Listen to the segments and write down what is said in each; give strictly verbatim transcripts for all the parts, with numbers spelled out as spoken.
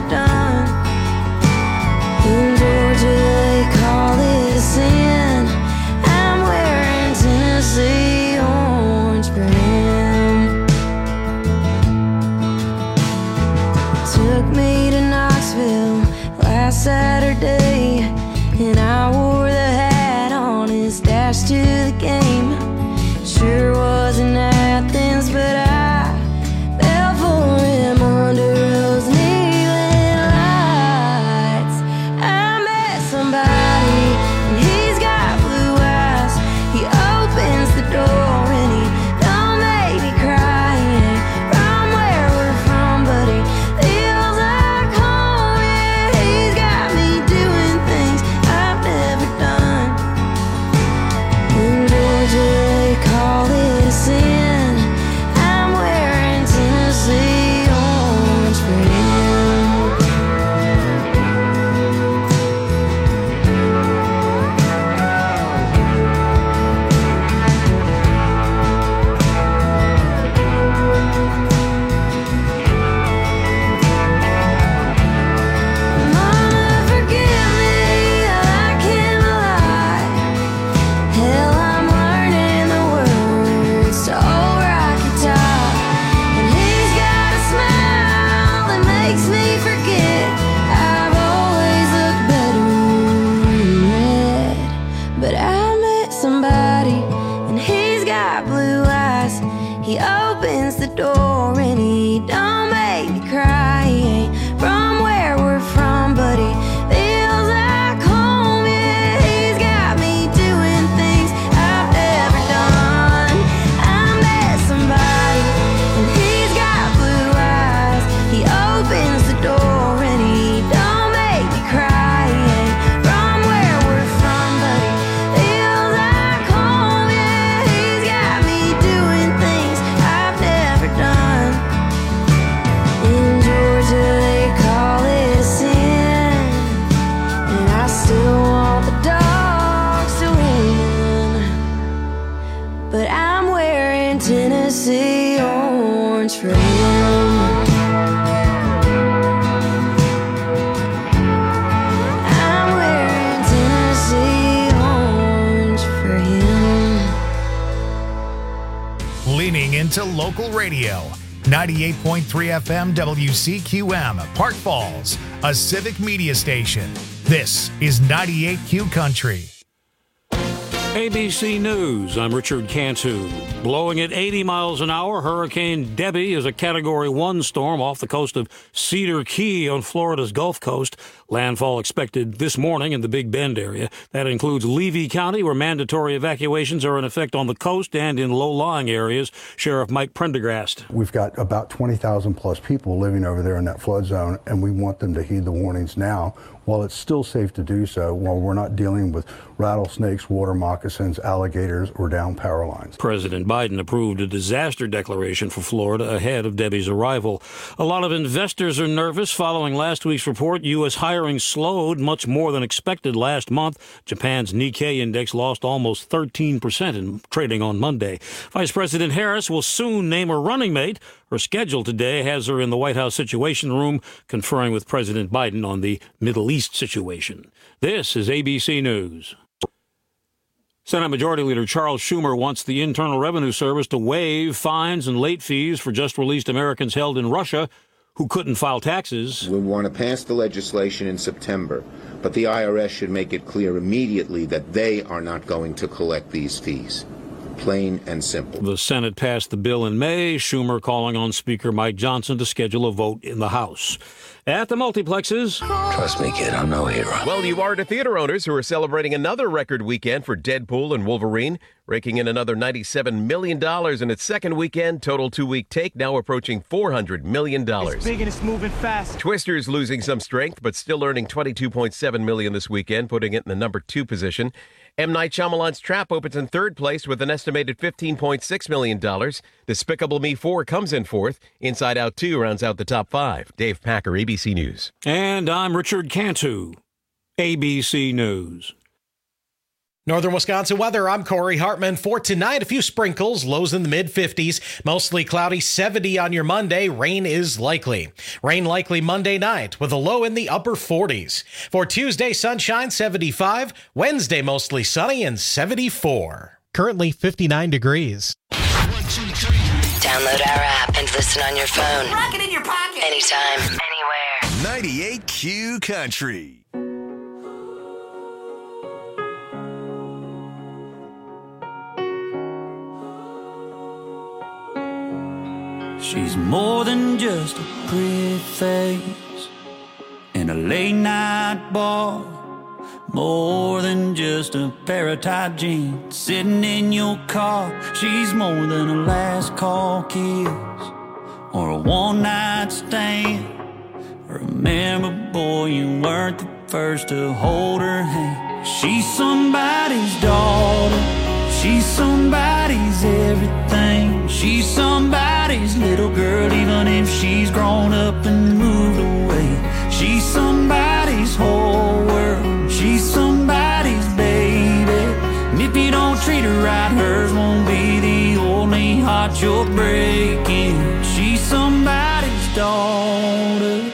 done. In Georgia they call it a sin. I'm wearing Tennessee orange brim. Took me to Knoxville last Saturday, and I wore the hat on his dash to the game. Sure wasn't Athens, but I fell for him under those neon lights. I met somebody, and he's got blue eyes. He opens the door and he don't make me cry. He ain't from where we're from, but he feels like home. Yeah, he's got me doing things I've never done. In Georgia they call it a sin. I'm wearing Tennessee orange for him. Mama, forgive me, I can't lie. Hell, I'm learning the words to Old Rocky Top. And he's got a smile that makes me forget I've always looked better in red. But I met somebody, and he's got blue eyes. He opens the door and he don't make me cry. He ain't from where we're from, but he feels like home. Yeah, he's got me doing things I've never done. I met somebody, and he's got blue eyes. He opens the door and he don't make me cry. He ain't from where we're from, but he feels like home. Yeah, he's got me doing things I've never done. In Georgia they call it a sin, and I still want the dogs to win. But I'm wearing Tennessee orange for him. I'm wearing Tennessee orange for him. Leaning into local radio. ninety-eight point three F M W C Q M, Park Falls, a civic media station. This is ninety-eight Q Country. A B C News, I'm Richard Cantu. Blowing at eighty miles an hour, Hurricane Debbie is a Category one storm off the coast of Cedar Key on Florida's Gulf Coast. Landfall expected this morning in the Big Bend area. That includes Levy County, where mandatory evacuations are in effect on the coast and in low-lying areas. Sheriff Mike Prendergast. We've got about twenty thousand plus people living over there in that flood zone, and we want them to heed the warnings now while it's still safe to do so, while we're not dealing with rattlesnakes, water moccasins, alligators, or down power lines. President Biden approved a disaster declaration for Florida ahead of Debbie's arrival. A lot of investors are nervous following last week's report. U S hiring slowed much more than expected last month. Japan's Nikkei index lost almost thirteen percent in trading on Monday. Vice President Harris will soon name her running mate. Her schedule today has her in the White House Situation Room, conferring with President Biden on the Middle East situation. This is A B C News. Senate Majority Leader Charles Schumer wants the Internal Revenue Service to waive fines and late fees for just-released Americans held in Russia who couldn't file taxes. We want to pass the legislation in September, but the I R S should make it clear immediately that they are not going to collect these fees. Plain and simple. The Senate passed the bill in May, Schumer calling on Speaker Mike Johnson to schedule a vote in the House. At the multiplexes. Trust me, kid, I'm no hero. Well, you are to theater owners who are celebrating another record weekend for Deadpool and Wolverine, raking in another ninety-seven million dollars in its second weekend. Total two-week take now approaching four hundred million dollars. It's big and it's moving fast. Twister's losing some strength, but still earning twenty-two point seven million dollars this weekend, putting it in the number two position. M. Night Shyamalan's Trap opens in third place with an estimated fifteen point six million dollars. Despicable Me four comes in fourth. Inside Out two rounds out the top five. Dave Packer, A B C News. And I'm Richard Cantu, A B C News. Northern Wisconsin weather, I'm Corey Hartman. For tonight, a few sprinkles, lows in the mid fifties, mostly cloudy, seventy on your Monday. Rain is likely. Rain likely Monday night with a low in the upper forties. For Tuesday, sunshine, seventy-five. Wednesday, mostly sunny and seventy-four. Currently fifty-nine degrees. Download our app and listen on your phone. Rock it in your pocket. Anytime, anywhere. ninety-eight Q Country. She's more than just a pretty face in a late night bar, more than just a pair of tight jeans sitting in your car. She's more than a last call kiss or a one night stand. Remember, boy, you weren't the first to hold her hand. She's somebody's daughter. She's somebody's everything. She's somebody's little girl, even if she's grown up and moved away. She's somebody's whole world. She's somebody's baby. And if you don't treat her right, hers won't be the only heart you're breaking. She's somebody's daughter.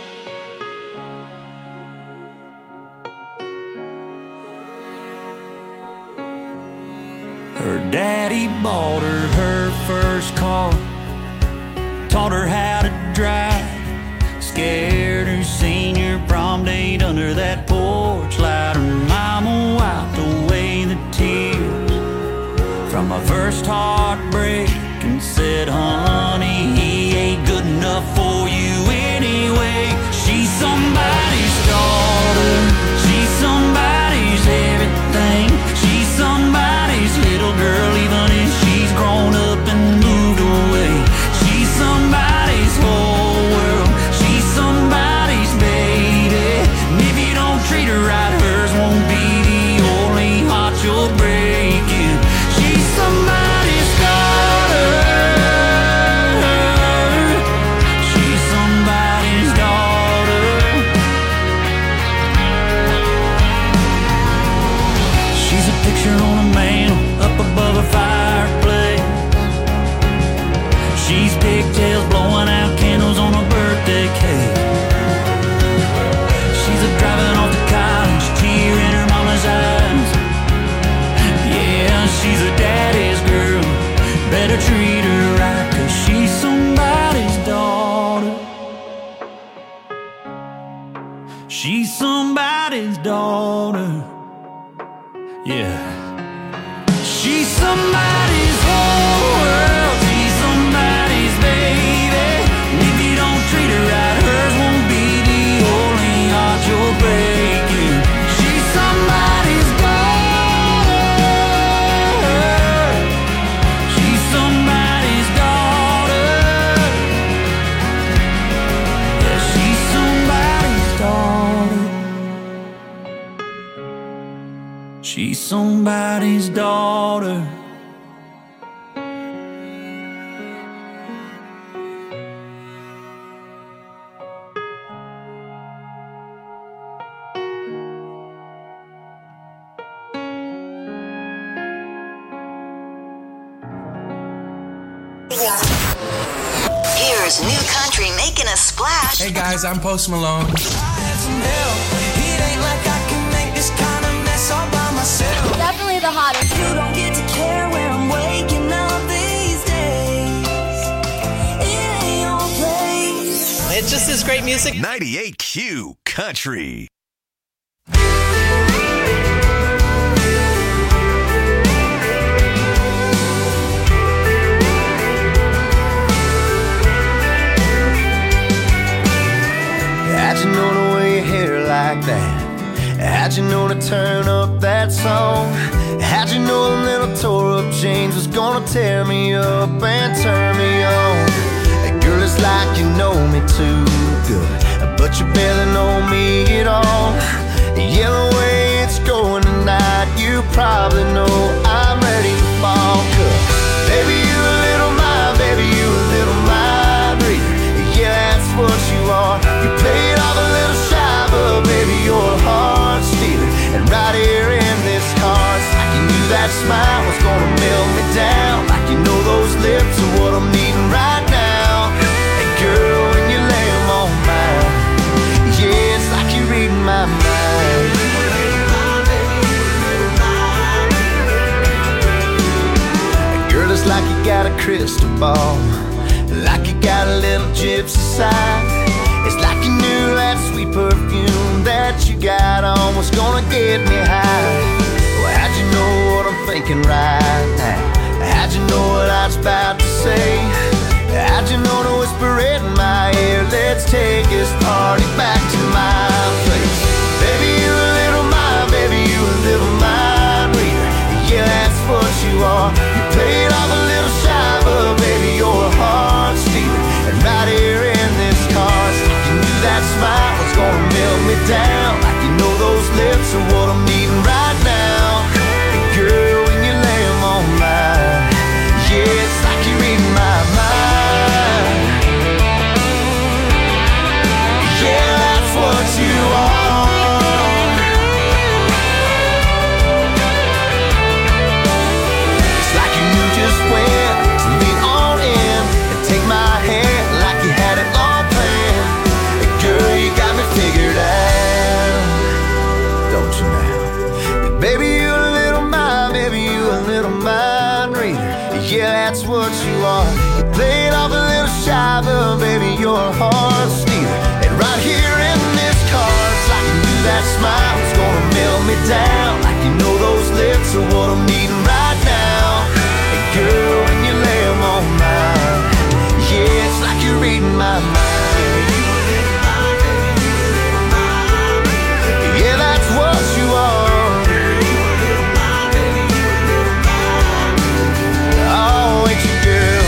Her daddy bought her her first car, taught her how to drive, scared her senior prom date under that porch light. Her mama wiped away the tears from her first heartbreak and said, honey, he ain't good enough for you anyway. She's somebody's daughter. She's somebody's everything. She's somebody's little girl, even if she's grown up and moved away. She's somebody's whole world. She's somebody's baby. And if you don't treat her right, hers won't be the only heart you're breaking. She's somebody's daughter. She's somebody's daughter. She's a picture on a mantle up above a fireplace. She's pigtails blowing out candles on a birthday cake. She's a driving off to college, tear in her mama's eyes. Yeah, she's a daddy's girl. Better treat her right, 'cause she's somebody's daughter. She's somebody's daughter. Yeah. She's somebody's whole world. She's somebody's baby. And if you don't treat her right, hers won't be the only heart you're breaking. She's somebody's daughter. She's somebody's daughter. Yeah, she's somebody's daughter. She's somebody's daughter. Here's new country making a splash. Hey guys, I'm Post Malone. I had some help. It ain't like I can make this kind of mess all by myself. Definitely the hottest. You don't get to care where I'm waking up these days. It ain't your place. It's just this great music. ninety-eight Q Country. How'd you know to wear your hair like that? How'd you know to turn up that song? How'd you know the little tore up jeans was gonna tear me up and turn me on? Hey, girl, it's like you know me too good, but you barely know me at all. Yeah, the way it's going tonight, you probably know I'm ready to fall. 'Cause baby, you a little mind, baby, you a little mind reader. Yeah, that's what you are. You played off a little shy, but baby, you're a heart stealer. And right here in this car, crystal ball, like you got a little gypsy side. It's like you knew that sweet perfume that you got on was gonna get me high. Well, how'd you know what I'm thinking right now? How'd you know what I was about to say? How'd you know to whisper in my ear, let's take this party back to my place? Baby, you a little mind, baby, you a little mind reader. Yeah, that's what you are. You played off a little shy, but baby, you're a heart stealer. And right here in this car, you knew that smile was gonna melt me down. Like you know those lips are what I'm needing right now. And girl, when you lay them on mine, yeah, it's like you're reading my mind. Yeah, that's what you are. It's like you knew just when to lean on in and take my hand like you had it all planned. And girl, you got me figured out, don't you now? And baby, you a little mind, baby, you a little mind reader. Yeah, that's what you are. You played off a little shy, but baby, you're a heart stealer. And right here in this car, it's like you knew that smile was gonna melt me down. Like you know those lips are what I'm needing right now. And girl, when you lay them on mine, yeah, it's like you're reading my mind. Yeah, that's what you are. Oh, ain't you, girl?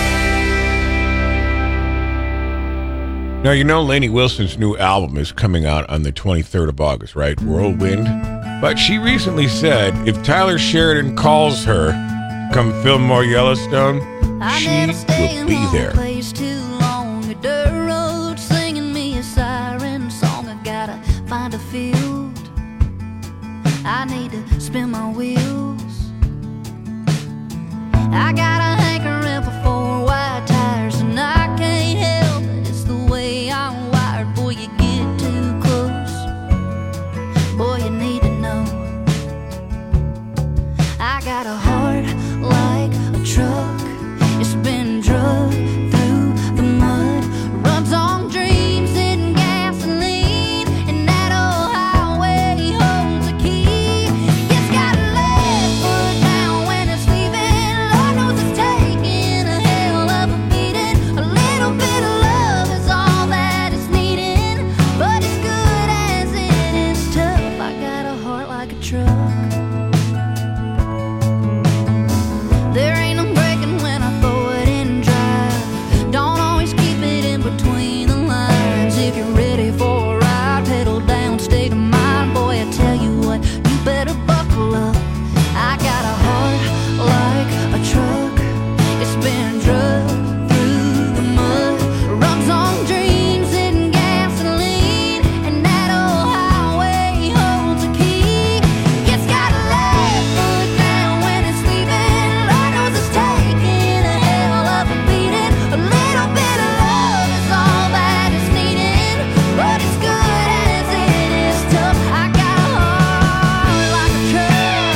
Now, you know Lainey Wilson's new album is coming out on the twenty-third of August, right? Whirlwind. But she recently said if Tyler Sheridan calls her to come film more Yellowstone, she will be there. Place too long, a dirt road singing me a siren song. I gotta find a field. I need to spin my wheels. I got a hankering for four white tires, and I can't help it. It's the way I'm wired. Boy, you get too close. Boy, you need to know. I got a heart like a truck. It's been drugged through the mud. Runs on dreams and gasoline, and that old highway holds a key. It's got a left foot down when it's leaving. Lord knows it's taking a hell of a beating. A little bit of love is all that it's needing, but as good as it is tough. I got a heart like a truck. There ain't no breaking when I throw it in drive. Don't always keep it in between the lines. If you're ready for a ride, pedal down, state of mind. Boy, I tell you what, you better buckle up. I got a heart like a truck. It's been drugged through the mud. Runs on dreams and gasoline, and that old highway holds a key. It's got a left foot down when it's leaving. Lord knows it's taking a hell of a beating. A little bit of love is all that it's needing, but as good as it is tough. I got a heart like a truck.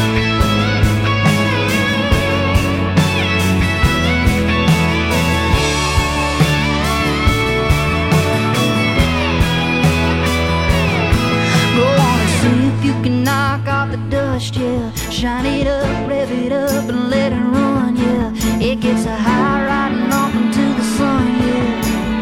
Go on and see if you can knock off the dust, yeah. Shine it up, rev it up, and let it run, yeah. It gets a high riding off into the sun, yeah.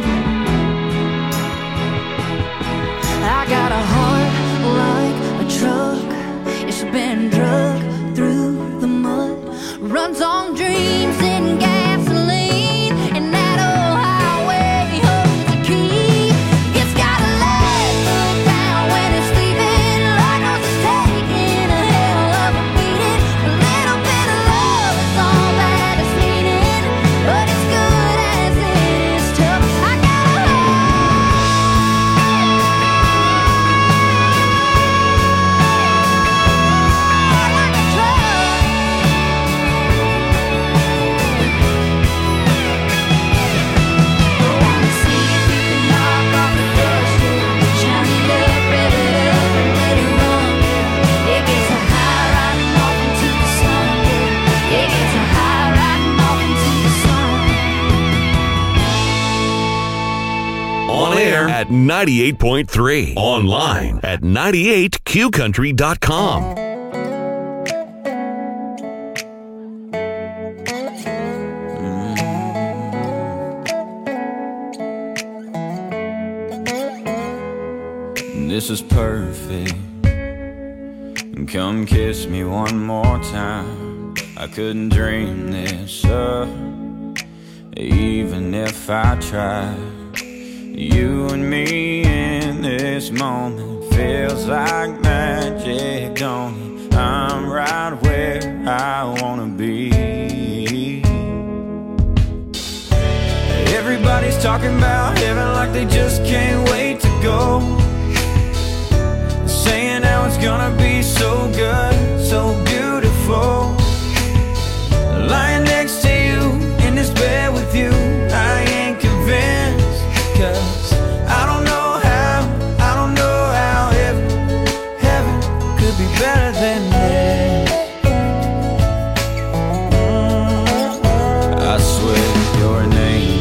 I got a heart like a truck. It's been drugged through the mud. Runs on dreams and gasoline, and that old highway holds a key. It's got a left foot down when it's leaving. Lord knows it's taking a hell of a beating. A little bit of love is all that it's needing, but as good as it is tough. I got a heart like at ninety-eight point three. Online at ninety-eight q country dot com. This is perfect. Come kiss me one more time. I couldn't dream this up, even if I tried. You and me in this moment feels like magic, don't it? I'm right where I wanna be. Everybody's talking about heaven like they just can't wait to go, saying how it's gonna be so good, so beautiful. Lying next to you, in this bed with you, I ain't convinced. Cause I don't know how, I don't know how heaven, heaven could be better than this. I swear you're an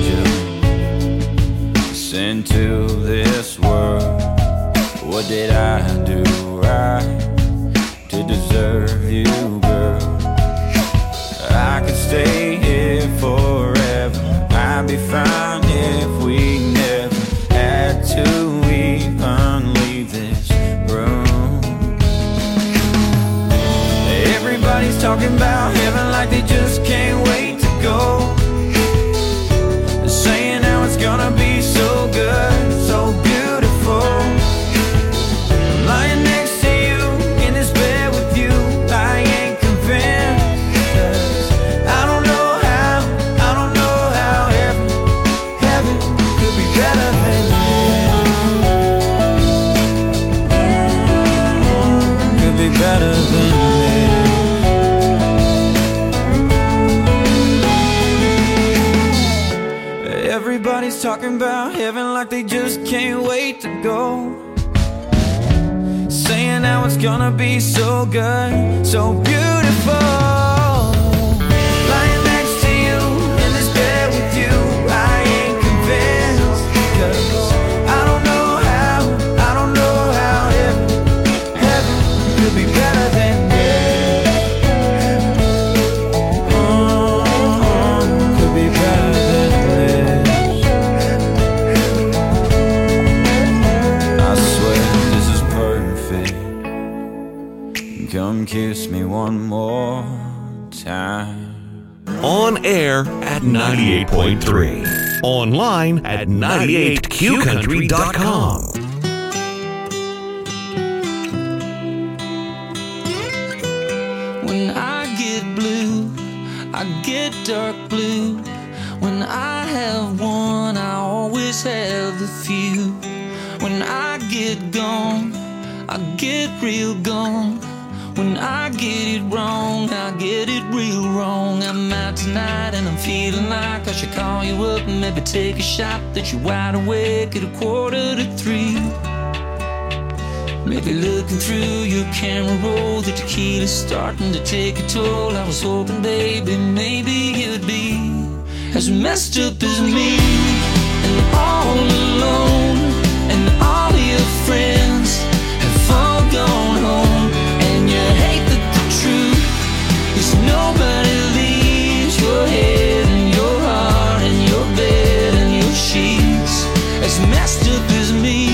angel sent to this world. What did I do right to deserve you, girl? I could stay here forever. I'd be fine if we never had to even leave this room. Everybody's talking about heaven like they just can't wait to go, saying how it's gonna be so good, so beautiful. Lying next to you, in this bed with you, I ain't convinced. Cause I don't know how, I don't know how heaven, heaven could be better than this. Could be better than this. Everybody's talking about heaven like they just can't wait to go, saying how it's gonna be so good, so beautiful. Lying next to you, in this bed with you, I ain't convinced. Cause I don't know how, I don't know how heaven, heaven could be better than this. Oh, could be better than this. I swear this is perfect. Come kiss me one more time. On air at ninety-eight point three. Online at ninety-eight q country dot com. When I get blue, I get dark blue. When I have one, I always have the few. When I get gone, I get real gone. When I get it wrong, I get it real wrong. I'm out tonight and I'm feeling like I should call you up and maybe take a shot that you're wide awake at a quarter to three. Maybe looking through your camera roll, the tequila's starting to take a toll. I was hoping, baby, maybe you'd be as messed up as me, and all alone, and all your friends have all gone home. And you hate that the truth is nobody leaves your head and your heart and your bed and your sheets as messed up as me,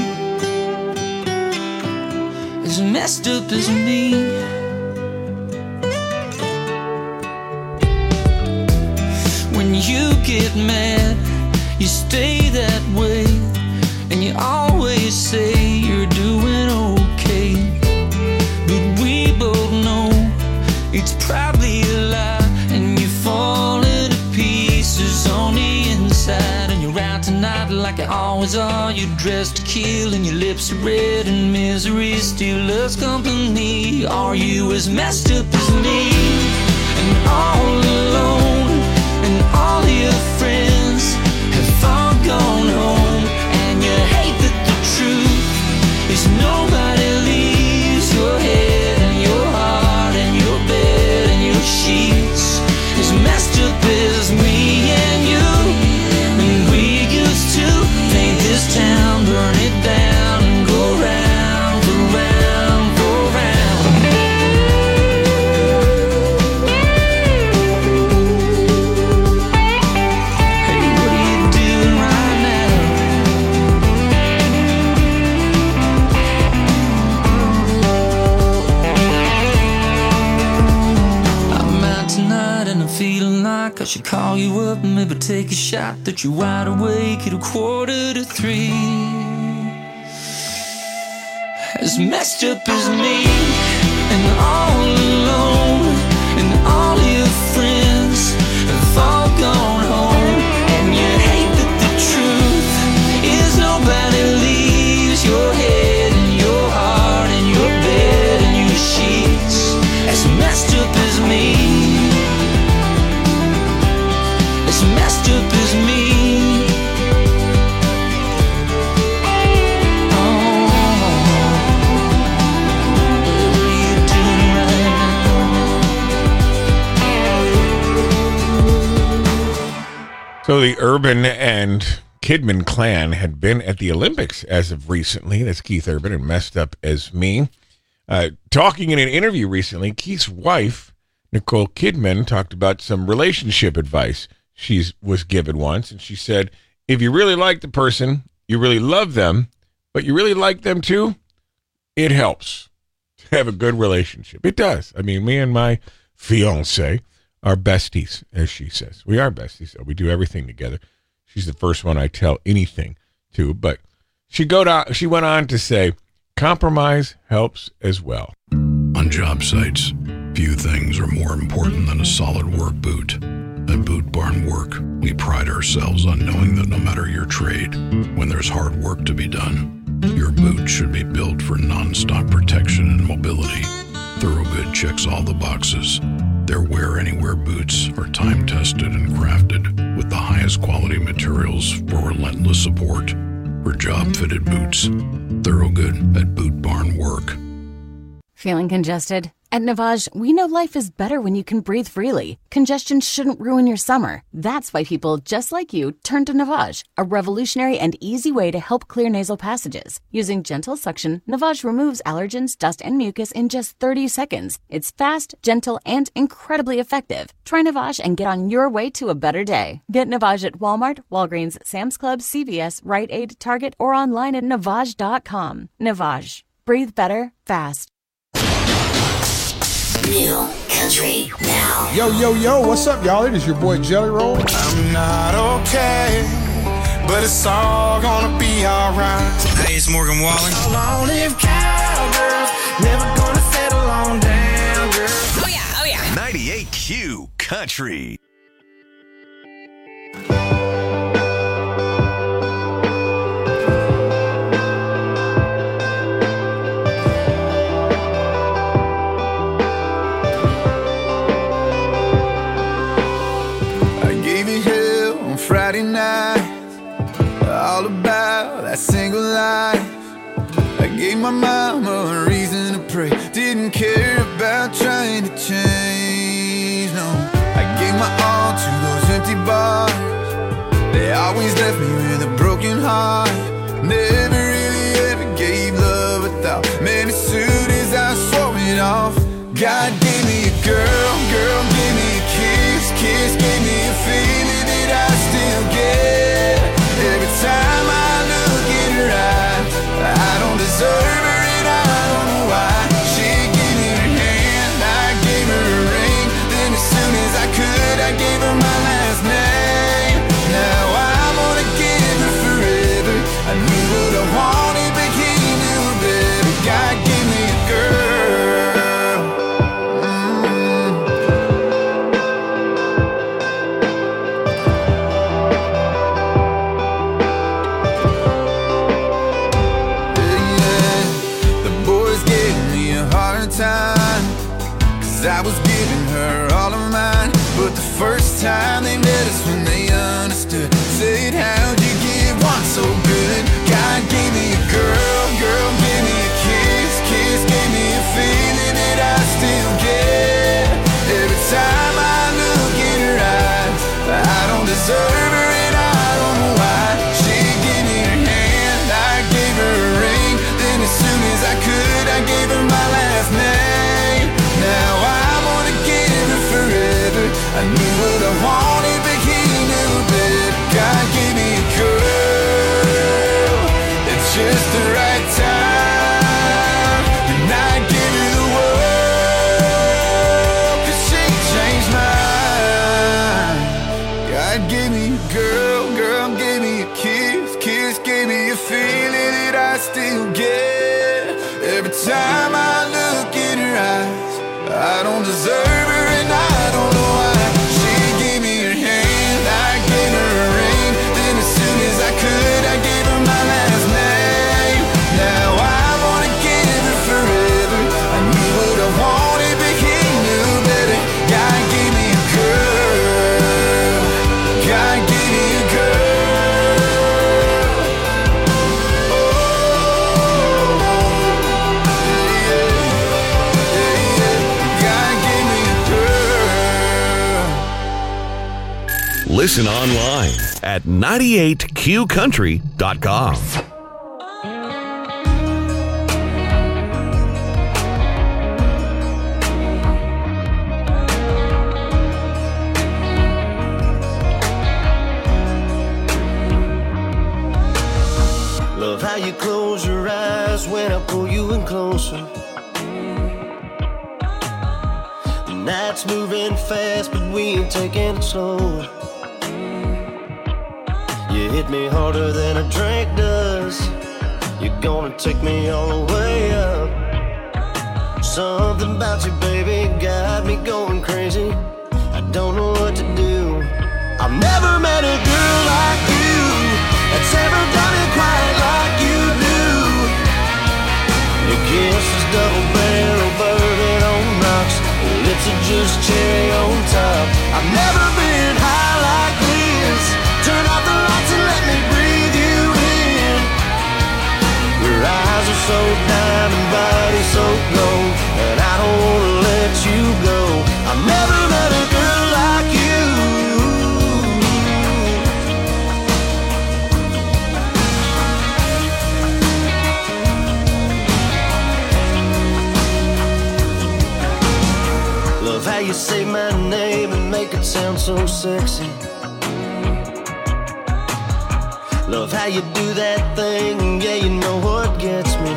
as messed up as me. When you get mad, you stay that way, and you always say you're doing okay. But we both know it's probably a lie, and you're falling to pieces on the inside. And you're out tonight like you always are. You're dressed to kill and your lips are red, and misery still loves company. Are you as messed up as me, and all alone, and all your friends have all gone home? And you hate that the truth is nobody leaves your head and your heart and your bed and your sheets as messed up as me and you. And we used to paint this town should call you up and maybe take a shot that you're wide awake at a quarter to three. As messed up as me, and all alone, and all your friends have all gone home, and you hate that the truth is nobody leaves your head and your heart and your bed and your sheets. As messed up as me, as messed up as me. So the Urban and Kidman clan had been at the Olympics as of recently. That's Keith Urban and Messed Up As Me. Uh, talking in an interview recently, Keith's wife, Nicole Kidman, talked about some relationship advice she was given once. And she said, if you really like the person, you really love them, but you really like them too, it helps to have a good relationship. It does. I mean, me and my fiance are besties, as she says. We are besties. So we do everything together. She's the first one I tell anything to. But she go down, she went on to say, compromise helps as well. On job sites, few things are more important than a solid work boot. At Boot Barn Work, we pride ourselves on knowing that no matter your trade, when there's hard work to be done, your boot should be built for non-stop protection and mobility. Thorogood checks all the boxes. Their Wear Anywhere boots are time-tested and crafted with the highest quality materials for relentless support. For job-fitted boots, Thorogood at Boot Barn Work. Feeling congested? At Navage, we know life is better when you can breathe freely. Congestion shouldn't ruin your summer. That's why people just like you turn to Navage, a revolutionary and easy way to help clear nasal passages. Using gentle suction, Navage removes allergens, dust, and mucus in just thirty seconds. It's fast, gentle, and incredibly effective. Try Navage and get on your way to a better day. Get Navage at Walmart, Walgreens, Sam's Club, C V S, Rite Aid, Target, or online at Navage dot com. Navage. Breathe better, fast. New country now. Yo, yo, yo, what's up, y'all? It is your boy Jelly Roll. I'm not okay, but it's all gonna be alright. Hey, it's Morgan Wallen. Long live cowgirls, never gonna settle on down, girl. Oh yeah, oh yeah. ninety-eight Q Country. Friday night, all about that single life. I gave my mama a reason to pray. Didn't care about trying to change, no. I gave my all to those empty bars. They always left me with a broken heart. Never really ever gave love a thought. Man, as soon as I swore it off, God gave me a girl, girl gave me a kiss, kiss gave me a feeling that I still get. Every time I look in her eyes, I don't deserve her and I don't know why. She gave me her hand, I gave her a ring. Then as soon as I could, I gave her my last name. Now I'm gonna give her forever. I knew what I wanted, but he knew better. God gave me a girl. Cause I was giving her all of mine, but the first time they met us when they understood, said, how'd you give one so good? God gave me a girl, girl gave me a kiss, kiss gave me a feeling that I still get. Every time I look in her eyes, I don't deserve her and I don't know why. She gave me her hand, I gave her a ring. Then as soon as I could, I gave her my last name. Now I'm gonna give her forever. I knew what I wanted, but he every time I look in her eyes. I don't deserve her and I don't know why. She gave me her hand, I gave her a ring. Then as soon as I could, I gave her my last name. Now I wanna give her forever. I knew what I wanted, but he knew better. God gave me a girl. God gave me a girl. Listen online at ninety-eight Q country dot com. Love how you close your eyes when I pull you in closer. The night's moving fast, but we ain't taking it slow. You hit me harder than a drink does. You're gonna take me all the way up. Something about you, baby, got me going crazy. I don't know what to do. I've never met a girl like you that's ever done it quite like you do. Your kiss is double barrel bourbon on rocks. Your lips are just cherry on top. I've never been high like this. Turn off the lights and let me breathe you in. Your eyes are so diamond, body so gold, and I don't wanna let you go. I've never met a girl like you. Love how you say my name and make it sound so sexy. Love how you do that thing, yeah, you know what gets me.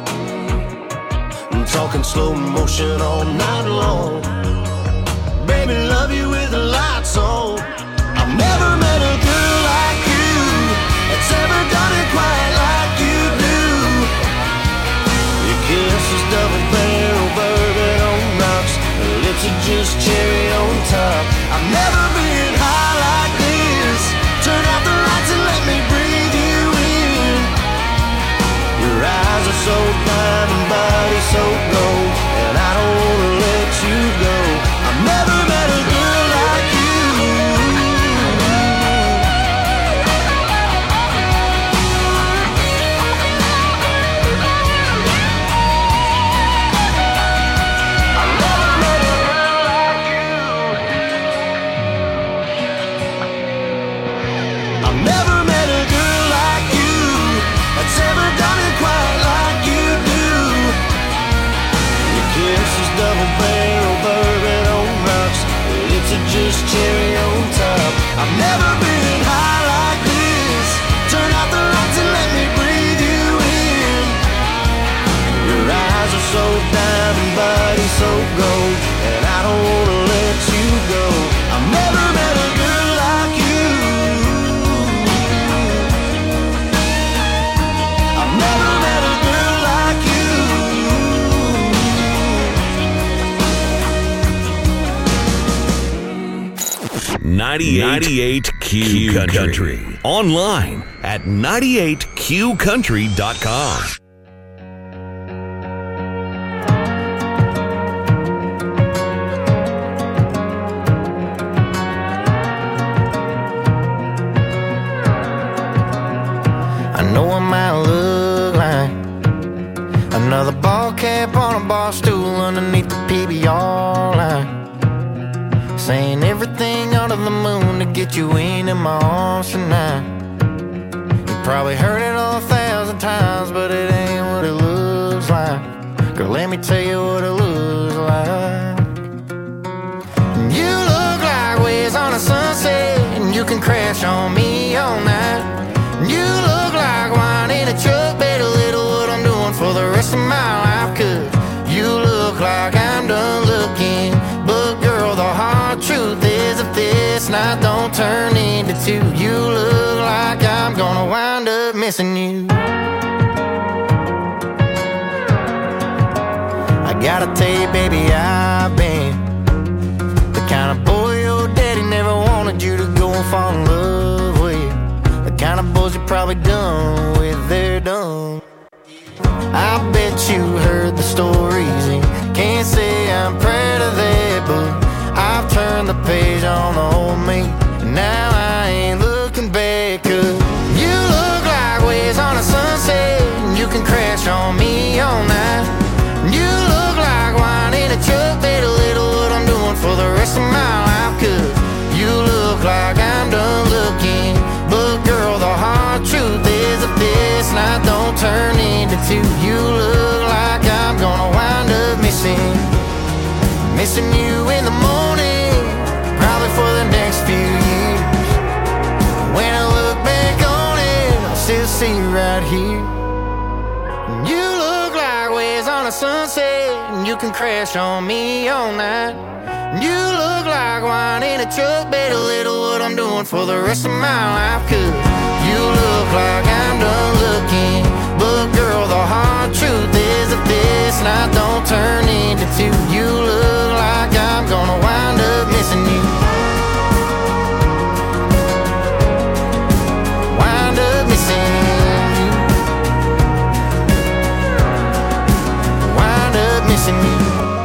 I'm talking slow motion all night long. Baby, love you with the lights on. I've never met a girl like you that's ever done it quite like you do. Your kiss is double barrel bourbon on rocks. Your lips are just cherry on top. I've never been high like this. Turn out the lights and let me breathe you in. Your eyes are so diamond, body so gold, and I don't wanna let you go. I've never met a girl like you. I've never met a girl like you that's ever done it quite like you do. Your kiss is double barrel bourbon on rocks. Your lips are just cherry on top. I've never been high like this. Turn out the lights and let me breathe you in. Your eyes are so diamond, body so gold, and I don't wanna let you go. I've never met a girl like you. I've never met a girl like you. ninety-eight Q Country. Online at ninety-eight Q country dot com. I know I might look like another ball cap on a bar stool underneath the P B R line, saying everything under the moon to get you into my arms tonight. You probably heard it a thousand times, but it ain't what it looks like. Girl, let me tell you what it looks like. You look like waves on a sunset, and you can crash on me all night. You look like wine in a truck, better little what I'm doing for the rest of my life. Cause you look like I'm done looking, but girl, the hard truth is if this night don't turn into two, you look like I'm gonna wind up missing you. Gotta tell you, baby, I've been the kind of boy your daddy never wanted you to go and fall in love with. The kind of boys you probably done with, they're done. I bet you heard the stories and can't say I'm proud of that, but I've turned the page on the old me, and now I ain't looking back. 'Cause you look like waves on a sunset, and you can crash on me all night. You look like wine in a truck, bet a little what I'm doing for the rest of my life. 'Cause you look like I'm done looking, but girl, the hard truth is that this night don't turn into two. You look like I'm gonna wind up missing, missing you in the morning, probably for the next few years. When I look back on it, I'll still see you right here. You look like waves on a sunset, and you can crash on me all night. You look like wine in a truck, bet a little what I'm doing for the rest of my life. 'Cause you look like I'm done looking, but girl, the hard truth is that this night don't turn into two. You look like I'm gonna wind up missing you, wind up missing you, wind up missing you.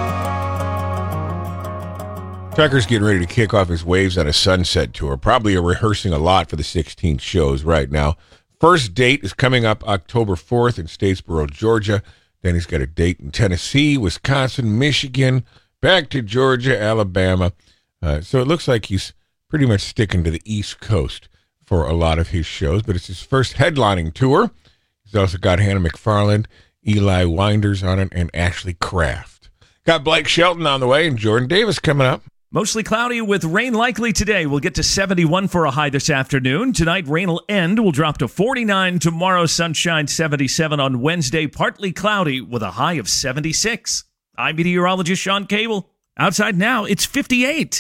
Tucker's getting ready to kick off his Waves on a Sunset tour. Probably rehearsing a lot for the sixteen shows right now. First date is coming up October fourth in Statesboro, Georgia. Then he's got a date in Tennessee, Wisconsin, Michigan, back to Georgia, Alabama. Uh, so it looks like he's pretty much sticking to the East Coast for a lot of his shows, but it's his first headlining tour. He's also got Hannah McFarland, Eli Winders on it, and Ashley Kraft. Got Blake Shelton on the way and Jordan Davis coming up. Mostly cloudy with rain likely today. We'll get to seventy-one for a high this afternoon. Tonight, rain will end. We'll drop to forty-nine tomorrow. Sunshine, seventy-seven on Wednesday. Partly cloudy with a high of seventy-six. I'm meteorologist Sean Cable. Outside now, it's fifty-eight.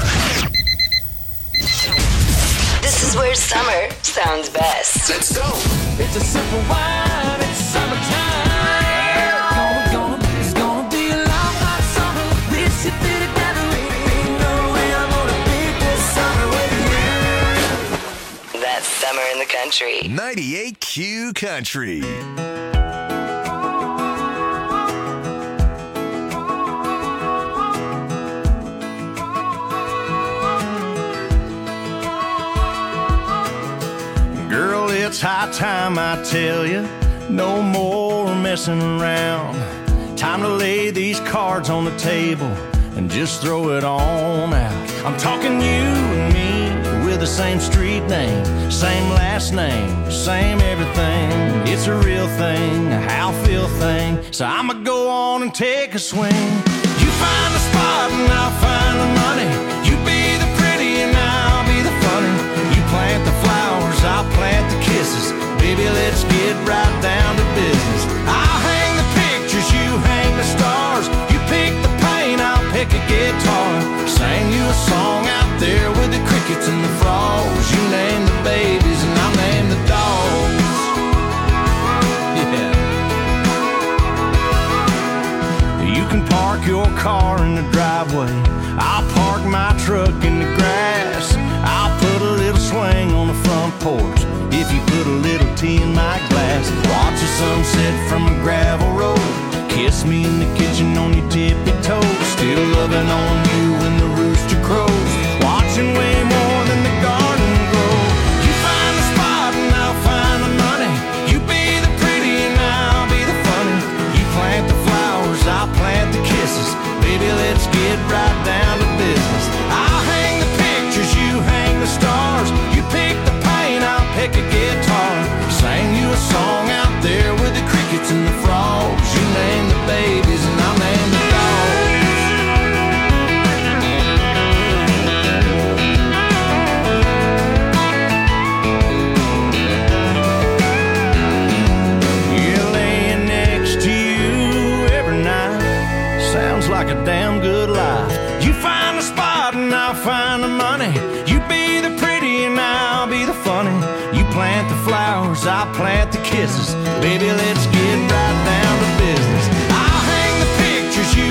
This is where summer sounds best. Let's go. It's a simple wine. It's summertime. Gonna, gonna, it's gonna be a long hot summer. This is it. Summer in the country. ninety-eight Q Country. Girl, it's high time I tell you, no more messing around. Time to lay these cards on the table and just throw it on out. I'm talking you and me, with the same street name, same last name, same everything. It's a real thing, a how feel thing. So I'ma go on and take a swing. You find the spot and I'll find the money. You be the pretty and I'll be the funny. You plant the flowers, I'll plant the kisses. Baby, let's get right down to business. I'll hang the pictures, you hang the stars. You pick the paint, I'll pick a guitar. Sing you a song out there with the crickets and the frogs. You name the babies and I'll name the dogs. Yeah. You can park your car in the driveway. I'll park my truck in the grass. I'll put a little swing on the front porch if you put a little tea in my glass. Watch the sunset from a gravel road. Kiss me in the kitchen on your tippy toes. Still loving on you when the rooster crows. Watching way more than the garden grow. You find the spot and I'll find the money. You be the pretty and I'll be the funny. You plant the flowers, I'll plant the kisses. Baby, let's get right down to business. I'll hang the pictures, you hang the stars. You pick the paint, I'll pick a guitar. Sing you a song out there with the crickets and the frogs. You name the babies and I'll name the dogs. You're laying next to you every night. Sounds like a damn good life. You find the spot and I'll find the money. You be the pretty and I'll be the funny. You plant the flowers, I'll plant the kisses. Baby, let's get right down to business. I'll hang the pictures, you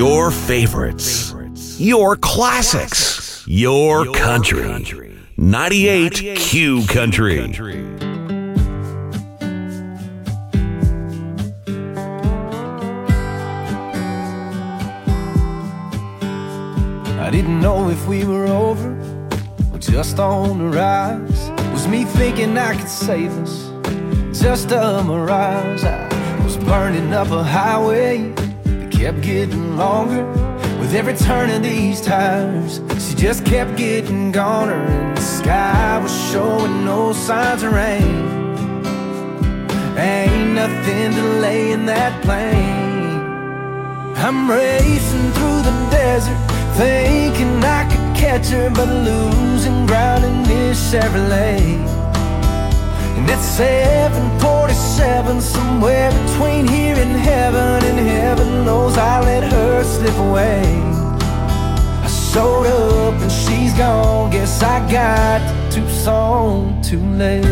Your favorites. Your classics. Your country. ninety-eight Q Country. I didn't know if we were over or just on the rise. Was me thinking I could save us, just a mirage. I was burning up a highway that kept getting longer. With every turn of these tires, she just kept getting goner. And the sky was showing no signs of rain. Ain't nothing delaying that plane. I'm racing through the desert, thinking I could catch her, but losing ground in this Chevrolet. And at seven forty-seven, somewhere between here and heaven, and heaven knows I let her slip away. I showed up and she's gone, guess I got to Tucson too late.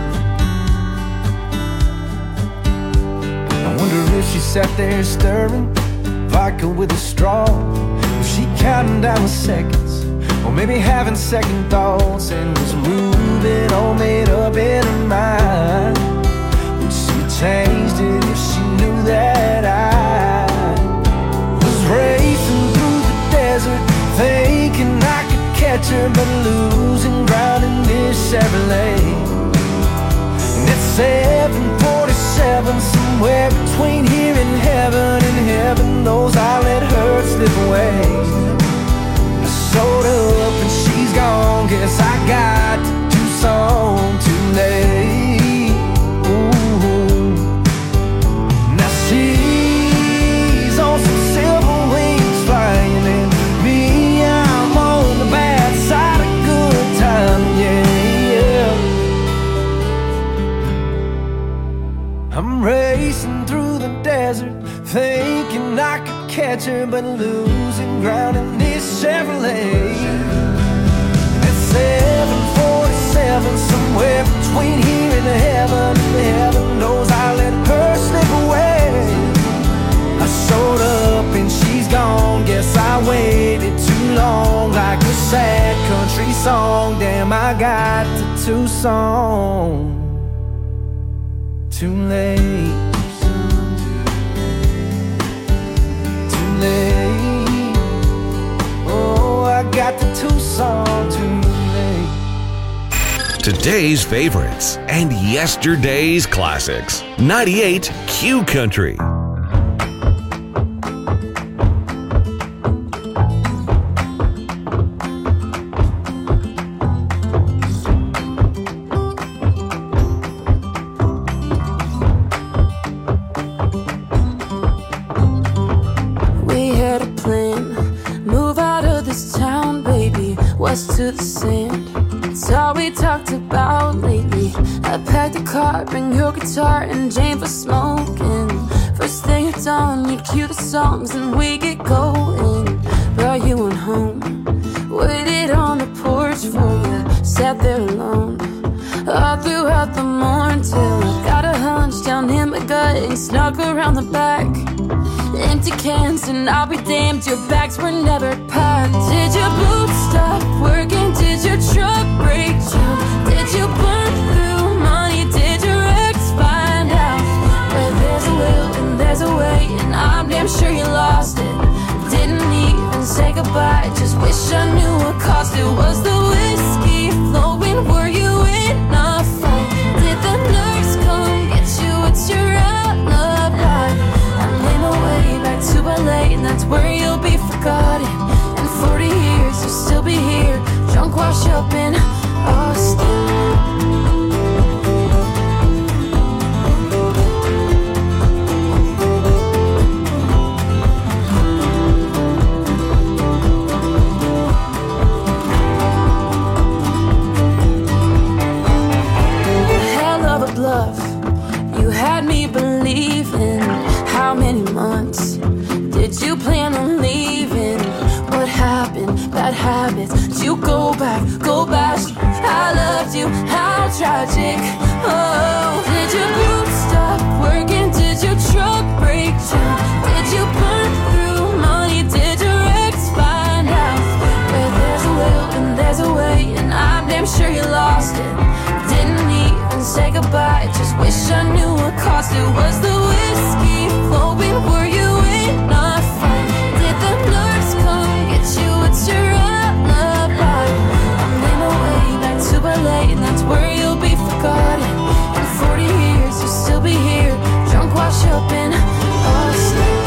I wonder if she sat there stirring vodka with a straw. Was she counting down the seconds, or maybe having second thoughts, and was moving all made up in her mind? Would she have changed it if she knew that I was racing through the desert, thinking I could catch her, but losing ground in this Chevrolet? And at seven forty-seven, somewhere between here and heaven, and heaven knows I let her slip away. I showed up and she's gone, guess I got to Tucson too late. Ooh. Now she's on some silver wings flying, and me, I'm on the bad side of good time, yeah, yeah. I'm racing through the desert, thinking I could catch her, but losing ground in this Chevrolet. At seven forty-seven, somewhere between here and heaven, and heaven knows I let her slip away. I showed up and she's gone, guess I waited too long, like a sad country song. Damn, I got to Tucson too late. Oh, I got the Tucson too late. Today's favorites and yesterday's classics. ninety-eight Q Country. To the sand, it's all we talked about lately. I packed the car, bring your guitar and Jane for smoking. First thing at dawn, you'd cue the songs and we get going. Brought you on home, waited on the porch for you, sat there alone all throughout the morning till I got a hunch down in my gut and snuck around the back. Empty cans and I'll be damned, your bags were never packed. Did your boots stop working? Did your truck break down? Did you burn through money? Did your ex find out? Where there's a will and there's a way, and I'm damn sure you lost it. Didn't even say goodbye, just wish I knew what cost it. Was the whiskey flowing? Were you in a fight? Did the nurse come get you? What's your alibi? I'm in a way back to L A, and that's where you'll be forgotten. In forty years you'll still be here, drunk, washed up in Austin. Hell of a bluff, you had me believing. How many months did you plan on leaving? What happened? Bad habits. Did you go back? Go back. I loved you. How tragic. Oh, did your boots stop working? Did your truck break down? Did you burn through money? it was the whiskey flowing. Were you in a fight? Did the nurse come get you? What's your alibi? I'm in a way back to L A, and that's where you'll be forgotten. In forty years, you'll still be here, drunk, washed up in a sleep.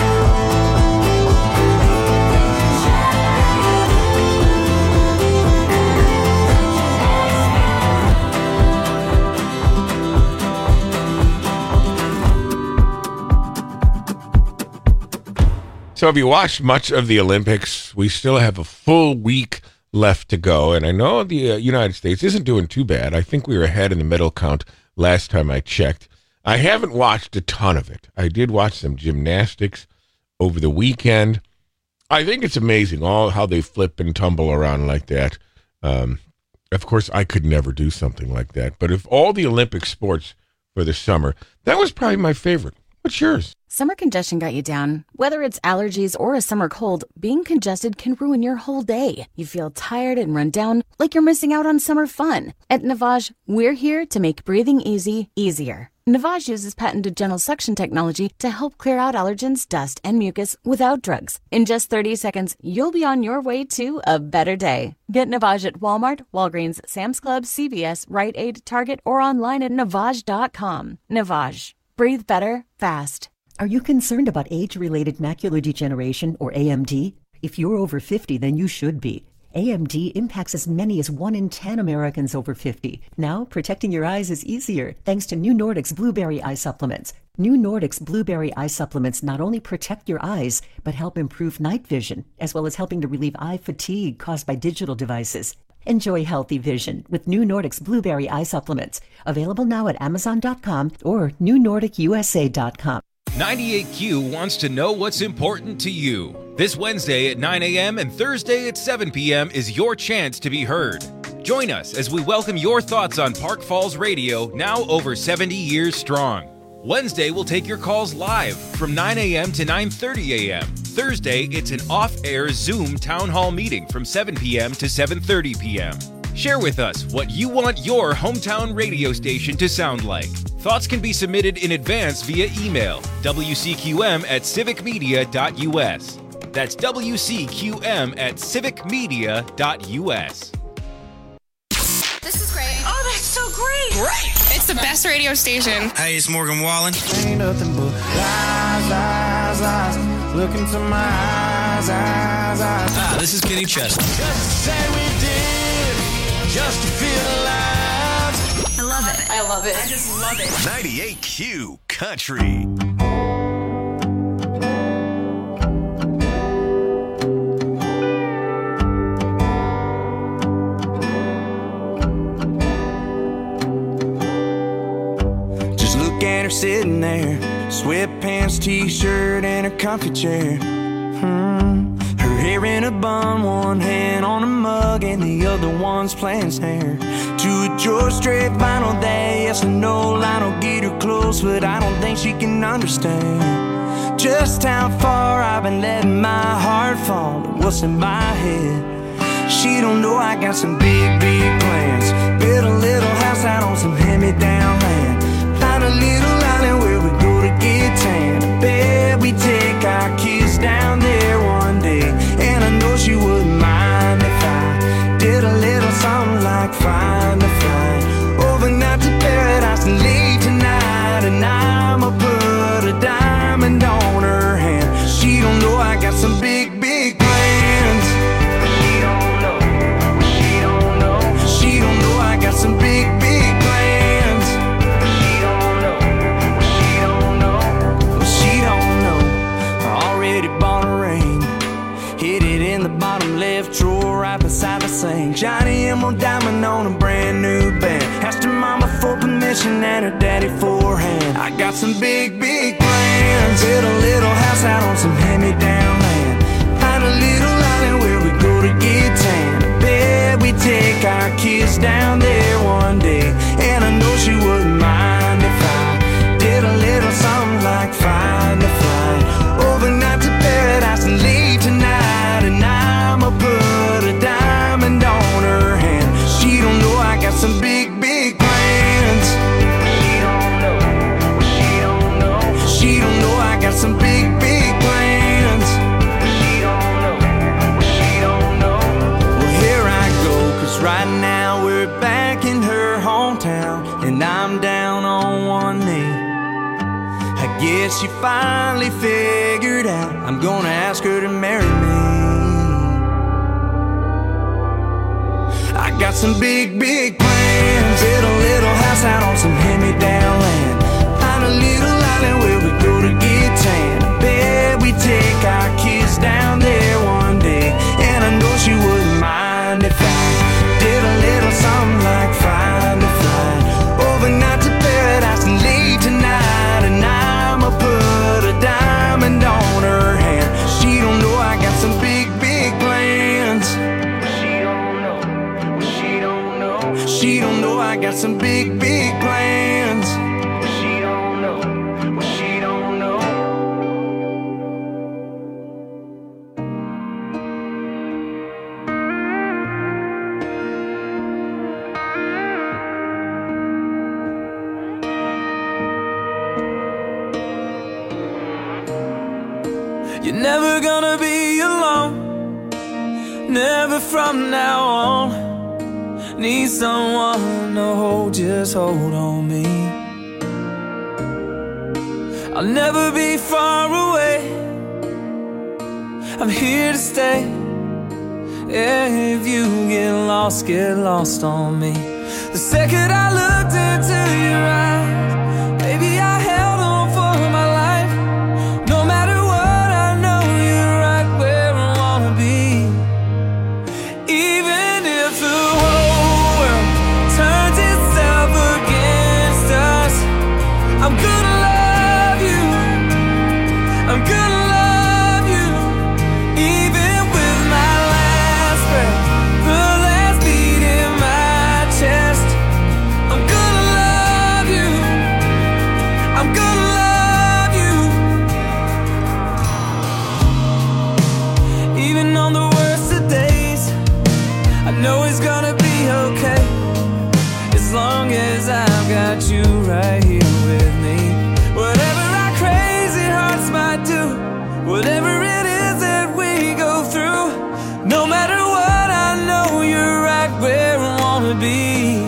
So have you watched much of the Olympics? We still have a full week left to go, and I know the uh, United States isn't doing too bad. I think we were ahead in the medal count last time I checked. I haven't watched a ton of it. I did watch some gymnastics over the weekend. I think it's amazing all how they flip and tumble around like that. Um, of course, I could never do something like that, but of all the Olympic sports for the summer, that was probably my favorite. What's yours? Summer congestion got you down. Whether it's allergies or a summer cold, being congested can ruin your whole day. You feel tired and run down, like you're missing out on summer fun. At Navage, we're here to make breathing easy, easier. Navage uses patented gentle suction technology to help clear out allergens, dust, and mucus without drugs. In just thirty seconds, you'll be on your way to a better day. Get Navage at Walmart, Walgreens, Sam's Club, C V S, Rite Aid, Target, or online at navage dot com. Navage. Breathe better, fast. Are you concerned about age-related macular degeneration, or A M D? If you're over fifty, then you should be. A M D impacts as many as one in ten Americans over fifty. Now, protecting your eyes is easier thanks to New Nordic's Blueberry Eye Supplements. New Nordic's Blueberry Eye Supplements not only protect your eyes, but help improve night vision, as well as helping to relieve eye fatigue caused by digital devices. Enjoy healthy vision with New Nordic's Blueberry Eye Supplements. Available now at amazon dot com or new nordic u s a dot com. ninety-eight Q wants to know what's important to you. This Wednesday at nine a.m. and Thursday at seven p.m. is your chance to be heard. Join us as we welcome your thoughts on Park Falls Radio, now over seventy years strong. Wednesday, we'll take your calls live from nine a.m. to nine thirty a.m. Thursday, it's an off-air Zoom town hall meeting from seven p.m. to seven thirty p.m. Share with us what you want your hometown radio station to sound like. Thoughts can be submitted in advance via email, w c q m at civic media dot u s. That's w c q m at civic media dot u s. This is great. Oh, that's so great. Great. It's the best radio station. Hey, it's Morgan Wallen. Ain't nothing but lies, lies, lies. Look into my eyes, eyes, eyes. Ah, this is Kenny Chesney. Just to say we did, just to feel alive. I love it. I love it. I just love it. ninety-eight Q Country. Sitting there, sweatpants, t-shirt, and her comfy chair. Hmm. Her hair in a bun, one hand on a mug, and the other one's playing snare. To a George Strait vinyl day, yes or no, Lionel get her close, but I don't think she can understand just how far I've been letting my heart fall and what's in my head. She don't know I got some big, big plans. Build a little house out on some hand-me-down land. Find a little island where we go to get tan. I bet we take our kids down there one day. And I know she wouldn't mind if I did a little something like find a flight overnight to paradise and leave tonight. And I'ma put a diamond on her hand. She don't know I got some big, big plans. She don't know, she don't know, she don't know I got some big, big plans. She don't know, she don't know, she don't know. I already bought a ring, hid it in the bottom left drawer right beside the sink. Johnny Emerald diamond on a brand new band. Asked her mama for permission and her daddy for a hand. I got some big, big plans. Build a little house out on some hand-me-down land. Find a little island where we go to get tan. I bet we take our kids down there one day. And I know she wouldn't mind if I did a little something like find a flight overnight to paradise and leave tonight. And I'ma put a diamond on her hand. She don't know I got some big, big plans. She don't know, she don't know, and I'm down on one knee. I guess she finally figured out I'm gonna ask her to marry me. I got some big, big plans. Build a little house out on some hand-me-down land. Find a little island where we go to get tan. I bet we take our kids down there one day, and I know she wouldn't mind if I did a little something like find a flight overnight to paradise and late tonight. And I'ma put a diamond on her hand. She don't know I got some big, big plans. She don't know. She don't know. She don't know I got some big, big plans. She don't know. She don't know. You're never gonna be alone, never from now on. Need someone to hold, just hold on me. I'll never be far away, I'm here to stay. If you get lost, get lost on me. The second I looked into your eyes, baby, I held on for my life. No matter what, I know you're right where I wanna be. Even if the whole world turns itself against us, I'm gonna love you, I'm gonna love you. Even with my last breath, the last beat in my chest, I'm gonna love you, I'm gonna love you. Even on the worst of days, I know it's gonna be okay, as long as I've got you right here with me. Whatever our crazy hearts might do, whatever it is that we go through, no matter what, I know you're right where I wanna be.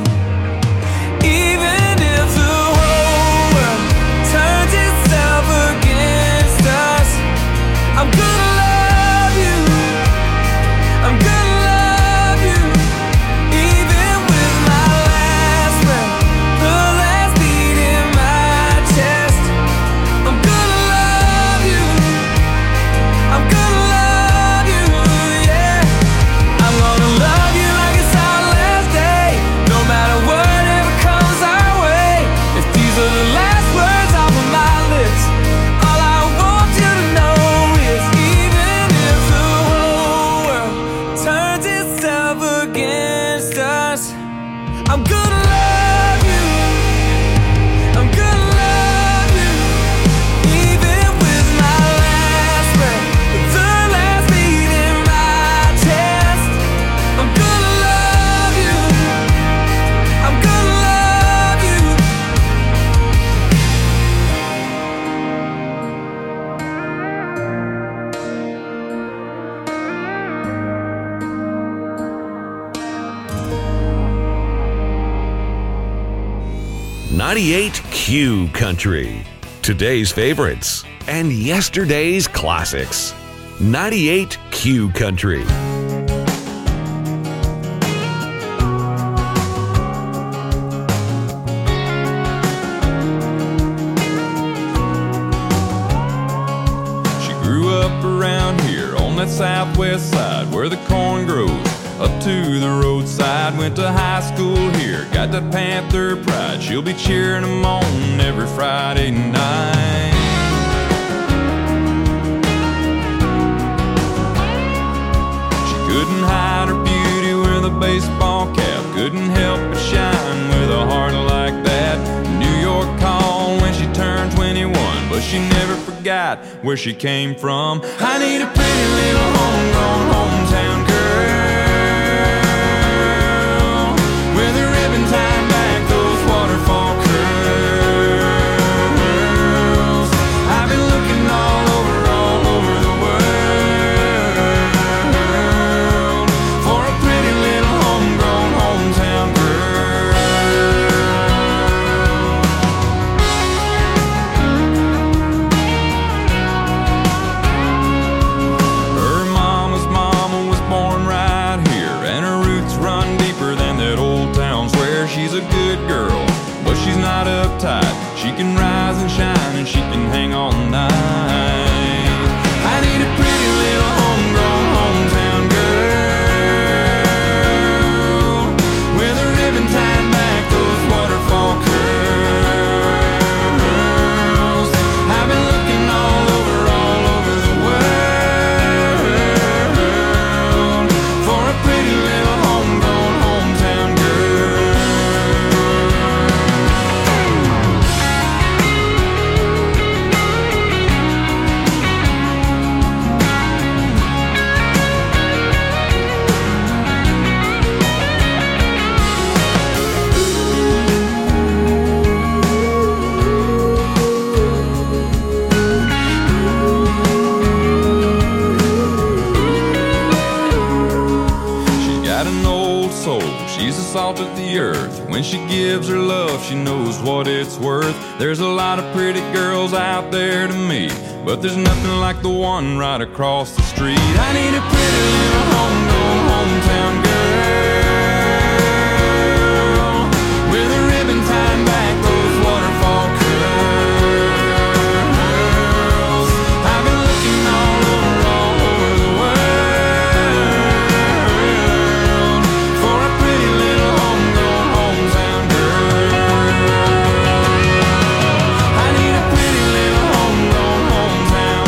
Even if the whole world turns itself against us, I'm gonna love you, I'm gonna love you. Even with my last breath, the last beat in my chest, I'm gonna love you, I'm gonna love you, yeah. I'm gonna love you like it's our last day, no matter whatever comes our way. If these are the last words off of my lips, all I want you to know is even if the whole world turns itself against us, I'm gonna love you, I'm gonna love you. Even with my last breath, the last beat in my chest, I'm gonna love you, I'm gonna love you. ninety-eight Q Country. Today's favorites and yesterday's classics. ninety-eight Q Country. She grew up around here on that southwest side where the corn grows up to the roadside. Went to high school here, got that Panther pride. She'll be cheering them on every Friday night. She couldn't hide her beauty with a baseball cap, couldn't help but shine with a heart like that. New York called when she turned twenty-one, but she never forgot where she came from. I need a pretty little homegrown hometown girl with a ribbon tied back, those waterfall curls. I've been looking all over, all over the world for a pretty little homegrown hometown girl. girl, but she's not uptight. She can rise and shine and she can hang all night. I need a pretty little homegrown hometown girl with a ribbon tied back, those waterfall curls. I've been looking all over, all over the world for a pretty little homegrown hometown girl. She's the salt of the earth. When she gives her love, she knows what it's worth. There's a lot of pretty girls out there to meet, but there's nothing like the one right across the street. I need a pretty little homegrown hometown girl with a ribbon tied back, those waterfall curls. I've been looking all over, all over the world for a pretty little homegrown hometown girl. I need a pretty little homegrown hometown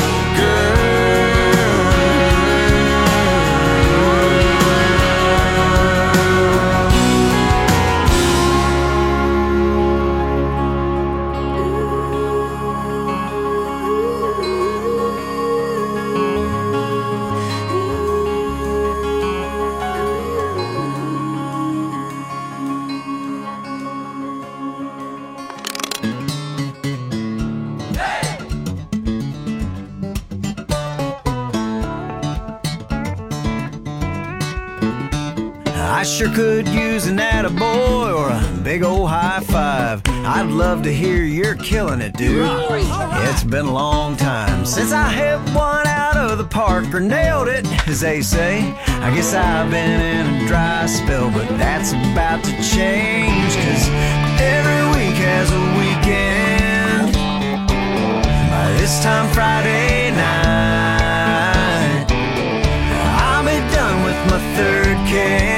I sure could use an attaboy or a big old high five. I'd love to hear you're killing it, dude. It's been a long time since I hit one out of the park or nailed it, as they say. I guess I've been in a dry spell, but that's about to change, 'cause every week has a weekend. By this time Friday night, I'll be done with my third can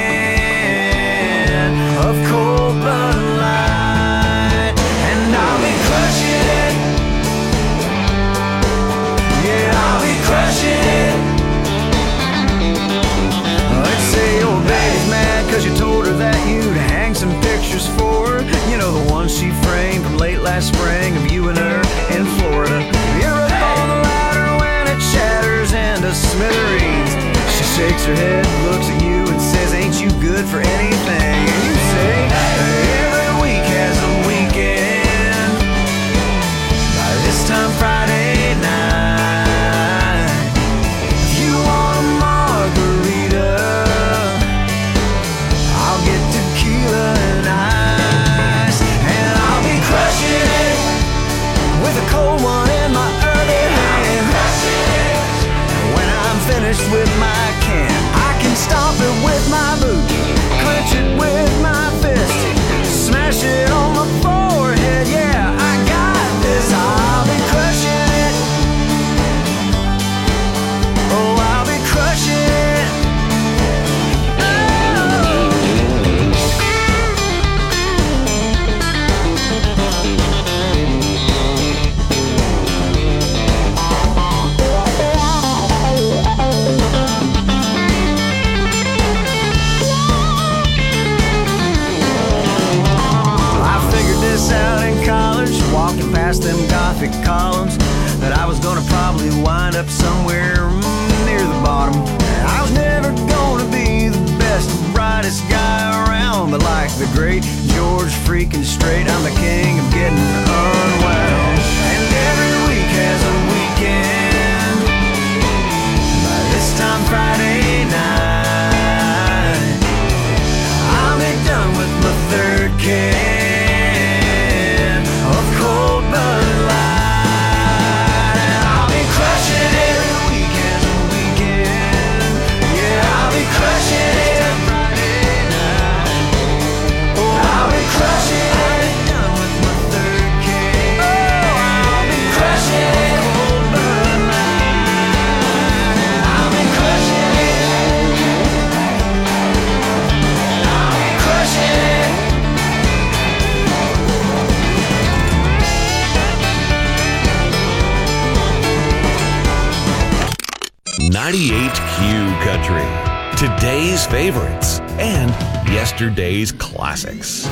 of cold Bud Light, and I'll be crushing it. Yeah, I'll be crushing it. Let's say your baby's mad 'cause you told her that you'd hang some pictures for her. You know, the ones she framed from late last spring of you and her in Florida. You're up on the ladder when it shatters into smithereens. She shakes her head, looks at you and says, ain't you good for anything? And you say, every week has a weekend. By this time Friday night, if you want a margarita, I'll get tequila and ice, and I'll be crushing it with a cold one in my other hand. When I'm finished with my can, I can stomp it with my boot, clench it with my fist, smash it on my forehead. Yeah, I got this. I'll be crushing it. Oh, I'll be crushing it. Out in college, walking past them Gothic columns, that I was gonna probably wind up somewhere mm, near the bottom. I was never gonna be the best, brightest guy around, but like the great George freaking Strait, I'm the king of getting unwound. And every week has a weekend. By this time Friday night, I'll be done with my third can of cold Bud Light, and I'll be crushing it. Every week has a weekend. Yeah, I'll be crushing it Friday night. Oh, I'll be crushing it. ninety-eight Q Country. Today's favorites and yesterday's classics.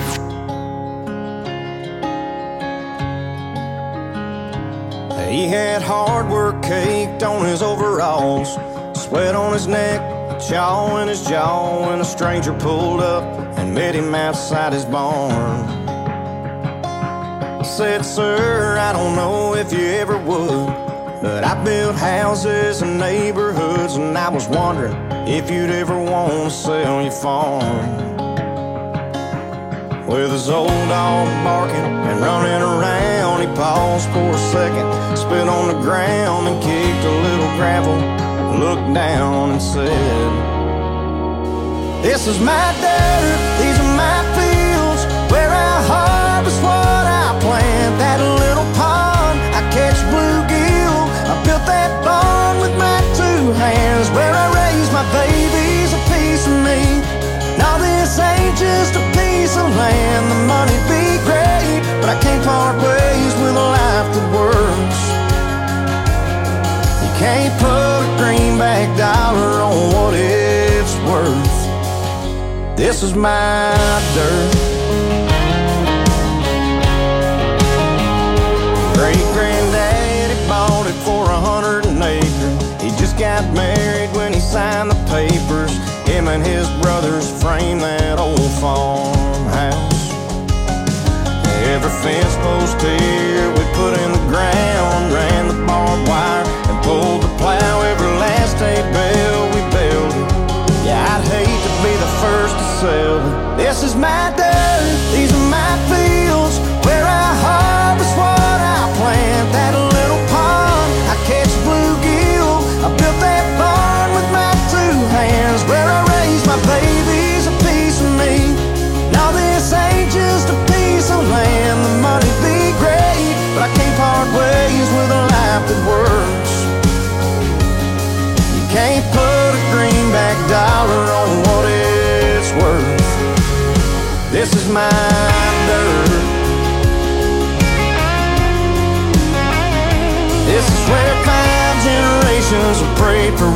He had hard work caked on his overalls, sweat on his neck, chaw in his jaw, when a stranger pulled up and met him outside his barn. Said, sir, I don't know if you ever would, but I built houses and neighborhoods, and I was wondering if you'd ever want to sell your farm. With his old dog barking and running around, he paused for a second, spit on the ground and kicked a little gravel, looked down and said, this is my dirt, these are my fields, where I harvest what I plant. That little pond, I catch bluegill, I built that barn with my two hands, where I raise my babies, a piece of me. Now this ain't just a piece of land, the money'd be great, but I can't part ways with a life that works. You can't put a greenback dollar on what it's worth. This is my dirt. Great-granddaddy bought it for a hundred an acre. He just got married when he signed the papers. Him and his brothers framed that old farmhouse. Every fence post here we put in the ground, ran the barbed wire and pulled the plow. Every last hay bale we built it. Yeah, I'd hate to be the first to sell it. This is my dirt, these are my fields, where I harvest what I plant. That little pond, I catch bluegill, I built that barn with my two hands, where I raise my babies, a piece of me. Now this ain't just a piece of land, the money'd be great, but I can't part ways with a life that works. You can't put a greenback dollar on what it's worth. This is my dirt. This is where five generations have prayed for